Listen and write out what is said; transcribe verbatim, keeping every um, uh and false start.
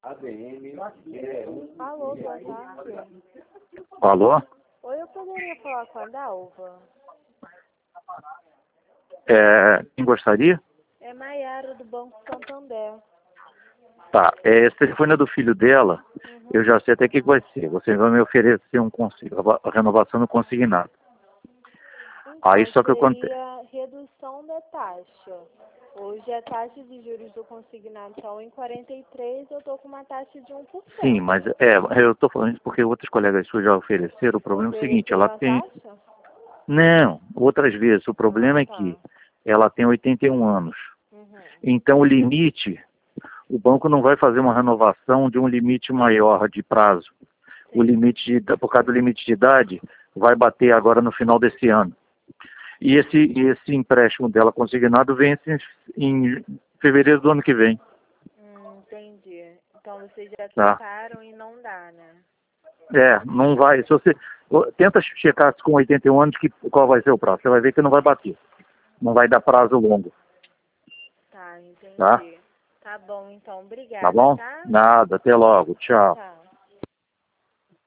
Alô, boa tarde. Alô? Oi, eu poderia falar com a Dalva? É, quem gostaria? É Maiara, do Banco Santander. Tá, é, esse telefone é do filho dela, Uhum. eu já sei até o que vai ser. Você vai me oferecer um consi- a renovação no consignado. Então, Aí só que eu contei. seria redução da taxa. Hoje a taxa de juros do consignado está um vírgula quarenta e três, eu estou com uma taxa de um por cento. Sim, mas é, eu estou falando isso porque outros colegas suas já ofereceram. O problema é o seguinte, ela Ofereceram a tem... taxa? Não, outras vezes. O problema Ah, é tá. que ela tem oitenta e um anos. Uhum. Então o limite, o banco não vai fazer uma renovação de um limite maior de prazo. Sim. O limite, de, por causa do limite de idade, vai bater agora no final desse ano. E esse, esse empréstimo dela consignado vence em, em fevereiro do ano que vem. Hum, entendi. Então vocês já Tá? tentaram e não dá, né? É, não vai. Se você tenta checar com oitenta e um anos que, qual vai ser o prazo, você vai ver que não vai bater. Não vai dar prazo longo. Tá, entendi. Tá? Tá bom, então. Tá Obrigada, bom? tá? Nada, até logo. Tchau. Tchau.